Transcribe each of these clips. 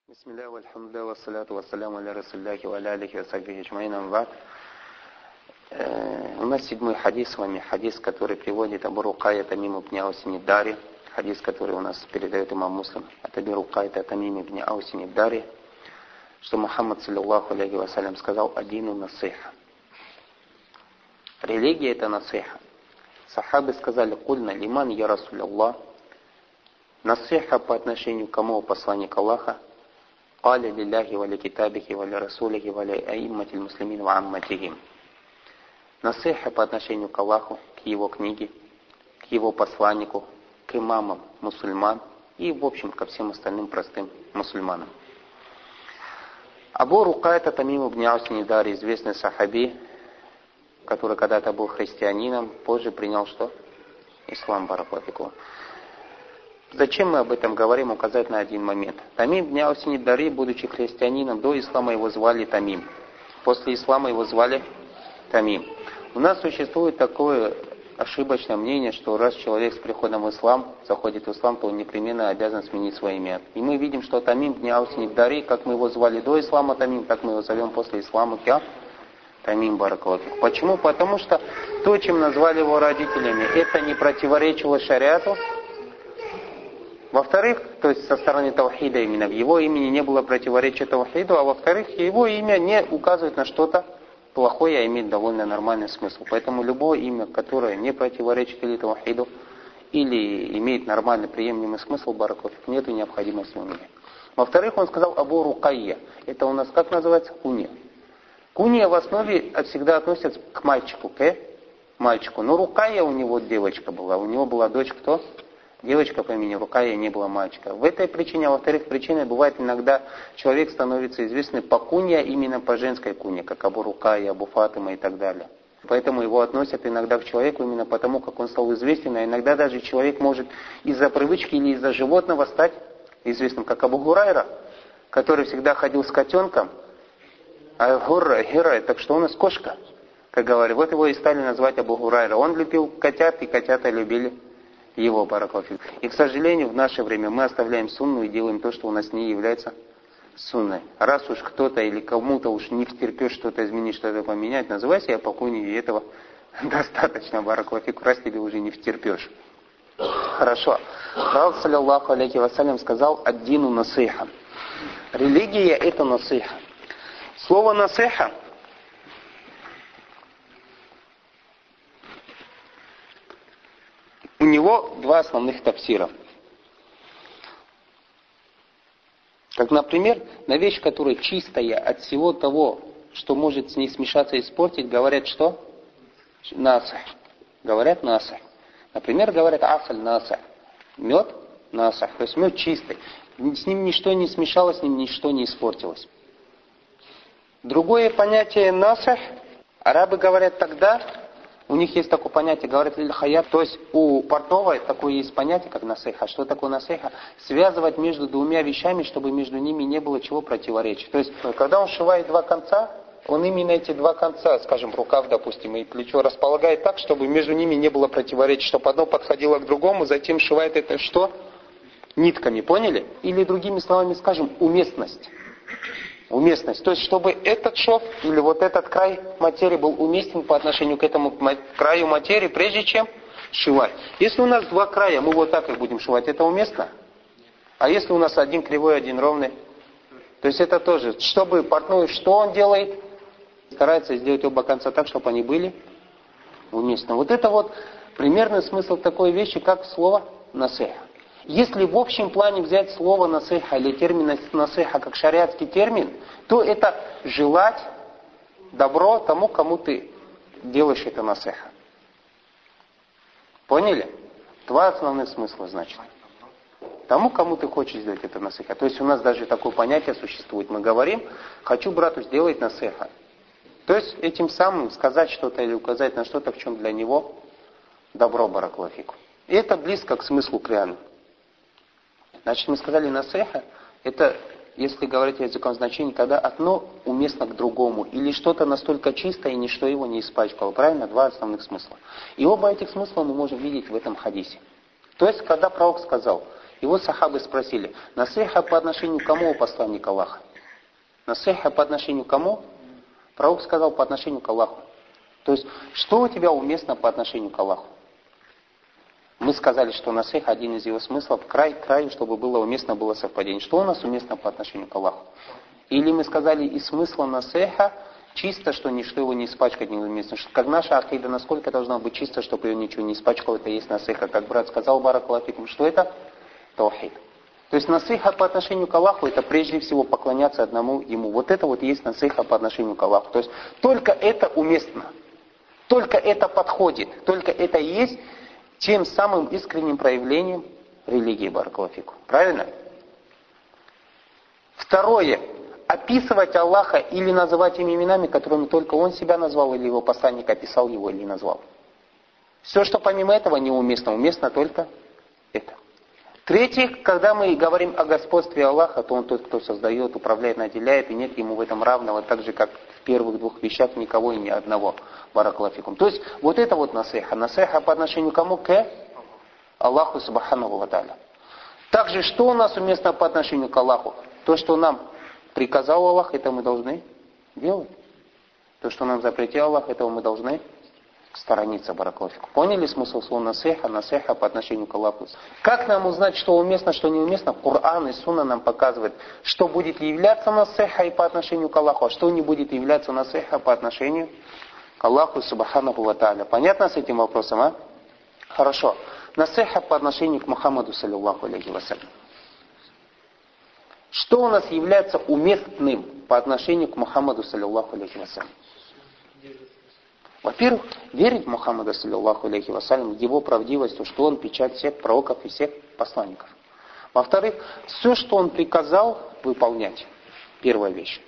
Бисмилля, вальхамдулля, вассаляту вассаляму аля расулляхи ва аля алихи ва сахбихи аджмаин, амма ба'д. У нас 7-й хадис с вами, хадис, который приводит Абу Рукайя Тамим ибн Ауси ад-Дари, хадис, который у нас передает имам Муслим от Аби Рукайя Тамим ибн Ауси ад-Дари, что Мухаммад саллаллаху алейхи вассалям сказал: «Адину насиха». Религия — это насиха. Сахабы сказали: «Кульна лиман я расуль Аллах». Насиха по отношению к кому? Посланник Аллаха. «Каля лилляхи ва ли китабихи ва ли расулихи ва ли аиммати муслимин ва амматихим». Насиха по отношению к Аллаху, к его книге, к его посланнику, к имамам мусульман и, в общем, ко всем остальным простым мусульманам. Абу Рукайя Тамим ибн Ауси ад-Дари, известный сахаби, который когда-то был христианином, позже принял что? Ислам, баракаллаху. Зачем мы об этом говорим? Указать на один момент. Тамим ибн Ауси ад-Дари, будучи христианином, до ислама его звали Тамим. После ислама его звали Тамим. У нас существует такое ошибочное мнение, что раз человек с приходом в ислам, заходит в ислам, то он непременно обязан сменить свое имя. И мы видим, что Тамим ибн Ауси ад-Дари, как мы его звали до ислама Тамим, так мы его зовем после ислама Тамим, баракаллаху. Почему? Потому что то, чем назвали его родителями, это не противоречило шариату. Во-вторых, то есть со стороны таухида именно, в его имени не было противоречия таухиду, а во-вторых, его имя не указывает на что-то плохое, а имеет довольно нормальный смысл. Поэтому любое имя, которое не противоречит или таухиду, или имеет нормальный приемлемый смысл, баракаллаху, нету необходимости в имени. Во-вторых, он сказал Абу Рукайя. Это у нас как называется? Куния. Куния в основе всегда относятся к мальчику, к мальчику. Но Рукайя у него девочка была. У него была дочь кто? Девочка по имени Рукайя, не была мальчика. В этой причине, а во-вторых, причиной бывает иногда человек становится известным по кунья, именно по женской кунье, как Абу Рукайя, Абу Фатима и так далее. Поэтому его относят иногда к человеку именно потому, как он стал известен, а иногда даже человек может из-за привычки или из-за животного стать известным, как Абу Гурайра, который всегда ходил с котенком, а Гурайра, так что у нас кошка, как говорят. Вот его и стали называть Абу Гурайра. Он любил котят, и котята любили его, баракаллаху. И, к сожалению, в наше время мы оставляем сунну и делаем то, что у нас не является сунной. Раз уж кто-то или кому-то уж не втерпешь что-то изменить, что-то поменять, называй себя покойник, и этого достаточно, баракаллаху, раз тебе уже не втерпешь. Хорошо. Пророк, саллаллаху алейхи вассалям, сказал: «Аддину насиха». Религия — это насиха. Слово насиха у него два основных тафсира. Как, например, на вещь, которая чистая от всего того, что может с ней смешаться и испортить, говорят что? Насих. Говорят насих. Например, говорят асаль насих. Мед насих. То есть мед чистый. С ним ничто не смешалось, с ним ничто не испортилось. Другое понятие насих, арабы говорят тогда, у них есть такое понятие, говорят лиль-хаят, то есть у портного такое есть понятие, как насиха. Что такое насиха? Связывать между двумя вещами, чтобы между ними не было чего противоречия. То есть, когда он сшивает два конца, он именно эти два конца, скажем, рукав, допустим, и плечо располагает так, чтобы между ними не было противоречия, чтобы одно подходило к другому, затем сшивает это что? Нитками, поняли? Или другими словами скажем, уместность. Уместность. То есть, чтобы этот шов или вот этот край материи был уместен по отношению к этому краю материи, прежде чем сшивать. Если у нас два края, мы вот так их будем сшивать, это уместно? А если у нас один кривой, один ровный? То есть, это тоже. Чтобы портной, что он делает? Старается сделать оба конца так, чтобы они были уместны. Вот это вот примерный смысл такой вещи, как слово насиха. Если в общем плане взять слово насиха или термин насиха как шариатский термин, то это желать добро тому, кому ты делаешь это насиха. Поняли? Два основных смысла, значит. Тому, кому ты хочешь сделать это насиха. То есть у нас даже такое понятие существует. Мы говорим: хочу брату сделать насиха. То есть этим самым сказать что-то или указать на что-то, в чем для него добро, баракаллаху фику. И это близко к смыслу кряну. Значит, мы сказали насиха, это, если говорить языком значения, когда одно уместно к другому, или что-то настолько чистое, и ничто его не испачкало. Правильно? Два основных смысла. И оба этих смысла мы можем видеть в этом хадисе. То есть, когда пророк сказал: И вот сахабы спросили, насиха по отношению к кому, посланник Аллаха? Насиха по отношению к кому? Пророк сказал, по отношению к Аллаху. То есть, что у тебя уместно по отношению к Аллаху? Мы сказали, что насих, один из его смыслов, краю, чтобы было уместно, было совпадение. Что у нас уместно по отношению к Аллаху? Или мы сказали, из смысла насиха, чисто, что ничто его не испачкать не уместно. Как наша акида, насколько должна быть чисто, чтобы ее ничего не испачкало, это есть насиха. Как брат сказал, баракаллаху фикум, что это? Таухид. То есть насиха по отношению к Аллаху, это прежде всего поклоняться одному Ему. Вот это вот есть насиха по отношению к Аллаху. То есть только это уместно. Только это подходит. Только это и есть тем самым искренним проявлением религии, баракаллаху фикум. Правильно? Второе. Описывать Аллаха или называть им именами, которыми только Он себя назвал, или его посланник описал его или назвал. Все, что помимо этого неуместно, уместно только это. В-третьих, когда мы говорим о господстве Аллаха, то Он тот, кто создает, управляет, наделяет, и нет ему в этом равного, так же, как в первых двух вещах никого и ни одного. Баракаллаху фикум. То есть, вот это вот насиха. Насиха по отношению к кому? К Аллаху субханаху ва тааля. Также, что у нас уместно по отношению к Аллаху? То, что нам приказал Аллах, это мы должны делать. То, что нам запретил Аллах, этого мы должны сторониться, баракаллаху фикум. Поняли смысл слова насиха? Насиха по отношению к Аллаху. Как нам узнать, что уместно, что неуместно? Коран и Сунна нам показывают, что будет являться насихой по отношению к Аллаху, а что не будет являться насиха по отношению к Аллаху субханаху ва тааля. Понятно с этим вопросом, а? Хорошо. Насиха по отношению к Мухаммаду саллаллаху алейхи вассалям. Что у нас является уместным по отношению к Мухаммаду саллаллаху алейхи вассалям? Во-первых, верить в Мухаммада саллаллаху алейхи вассалям, его правдивостью, что он печать всех пророков и всех посланников. Во-вторых, все, что он приказал, выполнять. Первая вещь.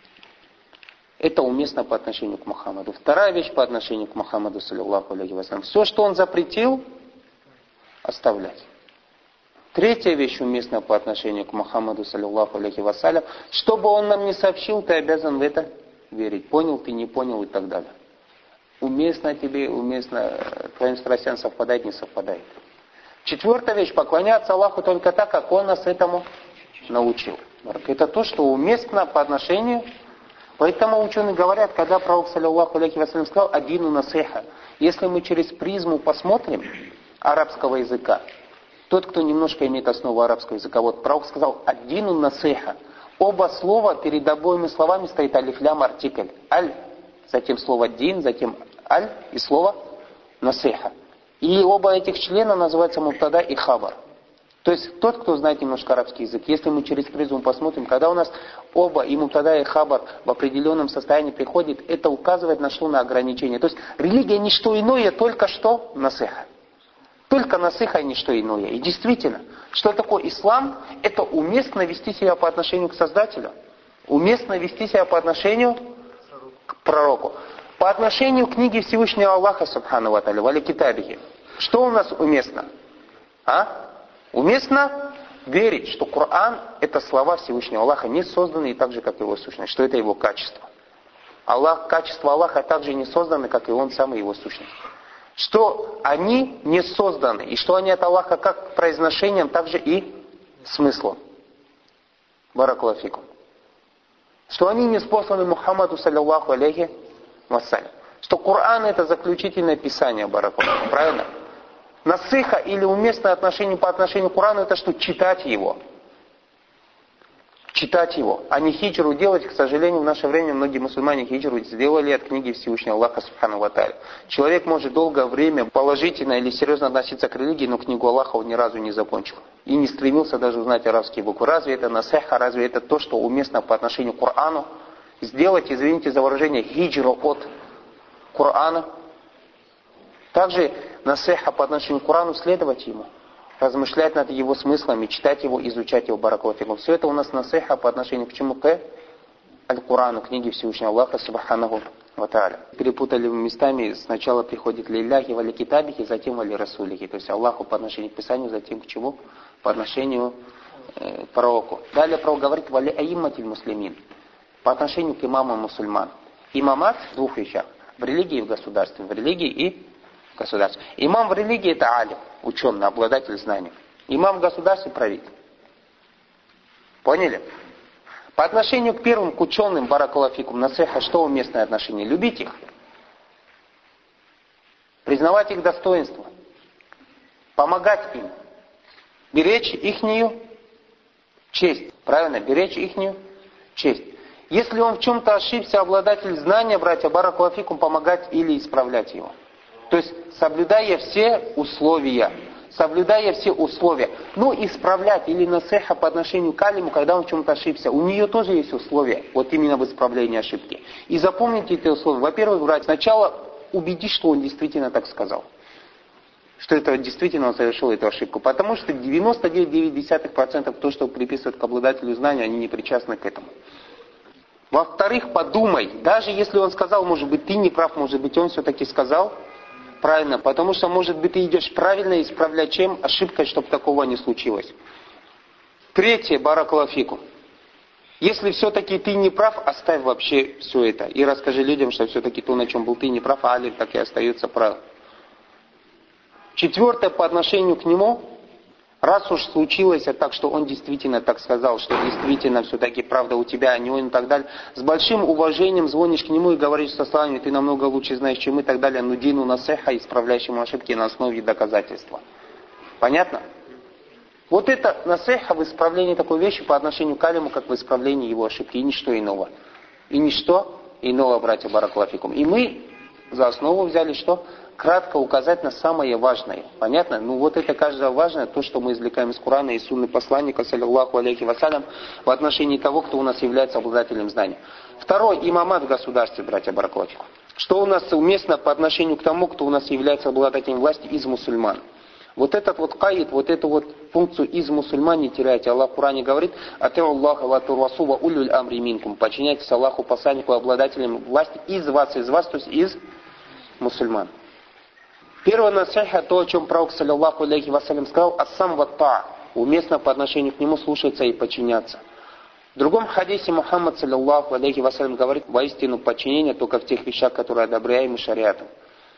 Это уместно по отношению к Мухаммаду. Вторая вещь по отношению к Мухаммаду саллаллаху алейхи вассалям. Все, что он запретил, оставлять. Третья вещь уместна по отношению к Мухаммаду саллаллаху алейхи вассалям. Что бы он нам не сообщил, ты обязан в это верить. Понял ты, не понял и так далее. Уместно тебе, уместно твоим страстям совпадает, не совпадает. Четвертая вещь. Поклоняться Аллаху только так, как Он нас этому научил. Это то, что уместно по отношению. Поэтому ученые говорят, когда пророк саллаллаху алейхи вассалям сказал «адину насиха», если мы через призму посмотрим арабского языка, тот, кто немножко имеет основу арабского языка, вот пророк сказал «адину насиха». Оба слова, перед обоими словами стоит алиф-лям артикль. Аль, затем слово дин, затем аль и слово насиха. И оба этих члена называются мубтада и хабар. То есть тот, кто знает немножко арабский язык, если мы через призму посмотрим, когда у нас оба и мубтада и хабар в определенном состоянии приходит, это указывает на что? На ограничение. То есть религия не что иное, только что насиха. Только насиха и ничто иное. И действительно, что такое ислам? Это уместно вести себя по отношению к Создателю. Уместно вести себя по отношению к пророку. По отношению к книге Всевышнего Аллаха, субхану ва тааля, вали китабихи. Что у нас уместно? Уместно верить, что Коран — это слова Всевышнего Аллаха, не созданные так же, как его сущность, что это его качество. Качество Аллаха также не созданы, как и Он сам и его сущность. Что они не созданы, и что они от Аллаха как произношением, так же и смыслом. Баракаллаху фикум. Что они не спосланы Мухаммаду саллаллаху алейхи вассалям. Что Коран — это заключительное писание, баракаллаху, правильно? Насиха или уместное отношение по отношению к Корану — это что? Читать его. Читать его, а не хиджру делать. К сожалению, в наше время многие мусульмане хиджру сделали от книги Всевышнего Аллаха субхану ва тааля. Человек может долгое время положительно или серьезно относиться к религии, но книгу Аллаха он ни разу не закончил. И не стремился даже узнать арабские буквы. Разве это насиха, разве это то, что уместно по отношению к Корану? Сделать, извините за выражение, хиджру от Корана. Также насиха по отношению к Корану, следовать ему. Размышлять над его смыслами, читать его, изучать его, баракаллаху фикум. Все это у нас насиха по отношению к чему? К Аль-Курану, книге Всевышнего Аллаха субханаху ва тааля. Перепутали местами, сначала приходит лилляхи вали китабихи, затем вали расулихи. То есть Аллаху по отношению к Писанию, затем к чему? По отношению к пророку. Далее пророк говорит вали аимматиль муслимин. По отношению к имамам мусульман. Имамат в двух вещах. В религии и в государстве. В религии и в государстве. Имам в религии — это алим, ученый, обладатель знаний. Имам в государстве правитель. Поняли? По отношению к первым, к ученым, баракалафикум, насеха, что уместное отношение? Любить их. Признавать их достоинство. Помогать им. Беречь ихнюю честь. Правильно? Беречь ихнюю честь. Если он в чем-то ошибся, обладатель знания, братья, баракалафикум, помогать или исправлять его. То есть, соблюдая все условия. Соблюдая все условия. Но исправлять или насеха по отношению к алиму, когда он в чем-то ошибся. У нее тоже есть условия. Вот именно в исправлении ошибки. И запомните эти условия. Во-первых, брать, сначала убедись, что он действительно так сказал. Что это действительно он совершил эту ошибку. Потому что 99,9% то, что приписывают к обладателю знания, они не причастны к этому. Во-вторых, подумай. Даже если он сказал, может быть, ты не прав, может быть, он все-таки сказал правильно. Потому что, может быть, ты идешь правильно исправлять чем? Ошибкой, чтобы такого не случилось. Третье, баракалафику. Если все-таки ты не прав, оставь вообще все это. И расскажи людям, что все-таки то, на чем был ты не прав, а алим так и остается прав. Четвертое, по отношению к нему, раз уж случилось так, что он действительно так сказал, что действительно все-таки правда у тебя, а не он и так далее, с большим уважением звонишь к нему и говоришь со словами, ты намного лучше знаешь, чем мы и так далее, нудину насеха, исправляющему ошибки на основе доказательства. Понятно? Вот это насеха в исправлении такой вещи по отношению к алиму, как в исправлении его ошибки, и ничто иного. И ничто иного, братья баракалафикум. И мы за основу взяли что? Кратко указать на самое важное. Понятно? Ну вот это каждое важное, то, что мы извлекаем из Корана и сунны посланника, саллиллаху алейхи вассалям, в отношении того, кто у нас является обладателем знания. Второй, имамат в государстве, братья баракалафикум. Что у нас уместно по отношению к тому, кто у нас является обладателем власти из мусульман. Вот этот вот каид, вот эту вот функцию из мусульман не теряйте. Аллах в Коране говорит, «Атеу Аллаха ва турасу ва улюль амри минкум». Подчиняйтесь Аллаху, посланнику, обладателям власти из вас, то есть из мусульман. Первое насеха, то, о чем пророк, саллиллаху алейхи вассалям, сказал, «Ассам ва та». Уместно по отношению к нему слушаться и подчиняться. В другом хадисе Мухаммад, саллиллаху алейхи вассалям, говорит, воистину подчинение только в тех вещах, которые одобряемы шариатом.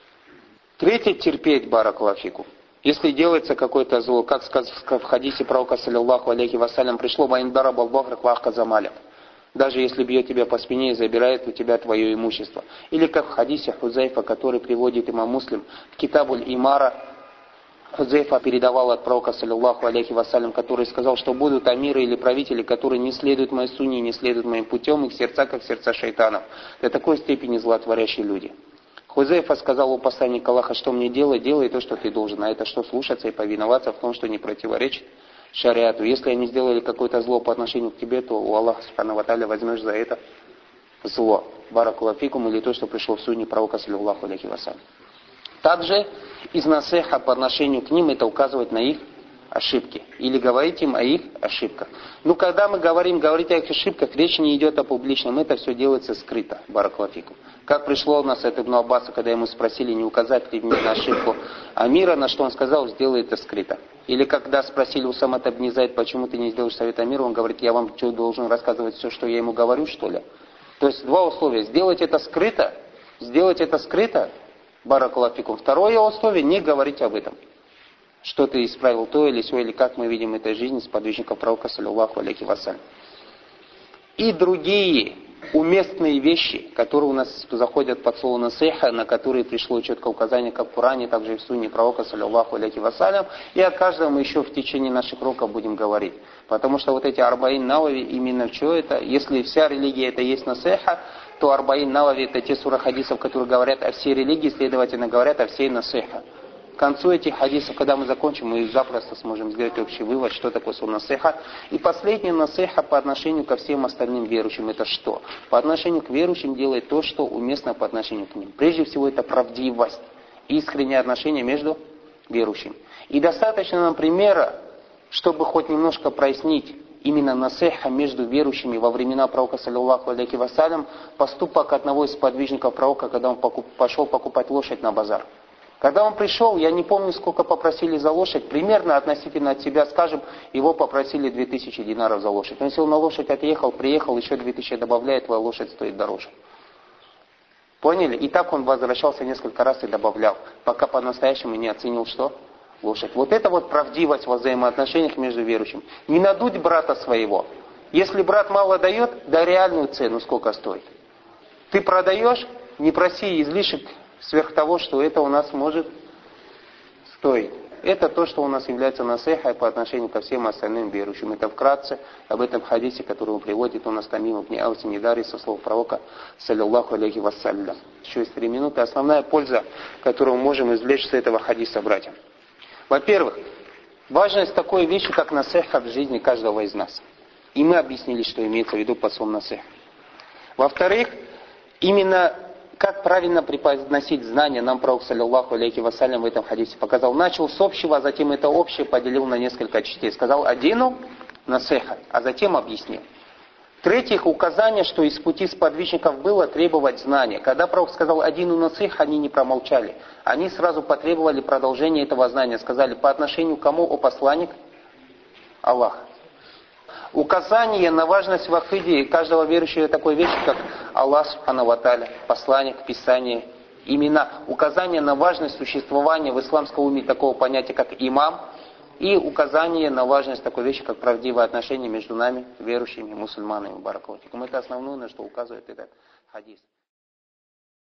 Третье, терпеть, баракалафику. Если делается какое-то зло, как сказано в хадисе пророка, саллиллаху алейхи вассалям, пришло «Ваиндар абалбахр лахка замаля». Даже если бьет тебя по спине и забирает у тебя твое имущество. Или как в хадисе Хузайфа, который приводит имам Муслим, в Китабуль Имара, Хузайфа передавал от пророка, саллиллаху алейхи вассалям, который сказал, что будут амиры или правители, которые не следуют моей сунне, не следуют моим путем, их сердца, как сердца шайтанов. До такой степени злотворящие люди. Хузайфа сказал у посланника Аллаха, что мне делать, делай то, что ты должен. А это что, слушаться и повиноваться в том, что не противоречит шариату. Если они сделали какое-то зло по отношению к тебе, то у Аллаха субхану ва тааля возьмешь за это зло. Баракалафикум, или то, что пришло в сунне пророка, саллиллаху алейхи вассалям. Также из насеха по отношению к ним это указывать на их ошибки. Или говорить им о их ошибках. Ну, когда мы говорить о их ошибках, речь не идет о публичном, это все делается скрыто, баракалафикум. Как пришло у нас от Ибн Аббаса, когда ему спросили, не указать ли мне на ошибку Амира, на что он сказал, сделай это скрыто. Или когда спросили у Самата ибн Зайд, почему ты не сделаешь совет Амиру, он говорит, я вам что, должен рассказывать все, что я ему говорю, что ли? То есть два условия. Сделать это скрыто, баракалафикум. Второе условие, не говорить об этом. Что ты исправил то или сё, или как мы видим этой жизни сподвижников пророка, саллиллаху алейхи вассалям. И другие уместные вещи, которые у нас заходят под слово насеха, на которые пришло четкое указание как в Коране, так же и в сунне пророка, саллиллаху алейхи вассалям, и о каждом мы еще в течение наших уроков будем говорить. Потому что вот эти арбаин навави, именно что это? Если вся религия это есть насеха, то арбаин навави это те суры хадисов, которые говорят о всей религии, следовательно говорят о всей насеха. К концу этих хадисов, когда мы закончим, мы запросто сможем сделать общий вывод, что такое слово насеха. И последнее насеха по отношению ко всем остальным верующим. Это что? По отношению к верующим делает то, что уместно по отношению к ним. Прежде всего это правдивость, искреннее отношение между верующими. И достаточно нам примера, чтобы хоть немножко прояснить именно насеха между верующими во времена пророка, саллиллаху алейхи вассалям, поступок одного из подвижников пророка, когда он пошел покупать лошадь на базар. Когда он пришел, я не помню, сколько попросили за лошадь, примерно относительно от себя, скажем, его попросили 2000 динаров за лошадь. Он сел на лошадь, отъехал, приехал, еще 2000 добавляет, твоя лошадь стоит дороже. Поняли? И так он возвращался несколько раз и добавлял, пока по-настоящему не оценил что? лошадь. Вот это вот правдивость во взаимоотношениях между верующими. Не надуть брата своего. Если брат мало дает, дай реальную цену, сколько стоит. Ты продаешь, не проси излишек сверх того, что это у нас может стоить. Это то, что у нас является насихой по отношению ко всем остальным верующим. Это вкратце об этом хадисе, который он приводит у нас Тамим ибн Ауси Нидари со слов пророка, саллиллаху алейхи вассалям. Еще есть 3 минуты. Основная польза, которую мы можем извлечь с этого хадиса, братья. Во-первых, важность такой вещи, как насиха в жизни каждого из нас. И мы объяснили, что имеется в виду под словом насиха. Во-вторых, именно как правильно преподносить знания, нам пророк, саллиллаху алейхи вассалям, в этом хадисе показал. Начал с общего, а затем это общее поделил на несколько частей. Сказал одину насиха, а затем объяснил. В-третьих, указание, что из пути сподвижников было требовать знания. Когда пророк сказал одину насиха, они не промолчали. Они сразу потребовали продолжения этого знания. Сказали, по отношению к кому, о посланник? Аллах. Указание на важность в акиде каждого верующего такой вещи, как Аллах Субхану ва Тааля, посланник, Писание, имена. Указание на важность существования в исламском уме такого понятия, как имам. И указание на важность такой вещи, как правдивое отношение между нами, верующими, мусульманами. Баракаллаху фикум. Это основное, на что указывает этот хадис.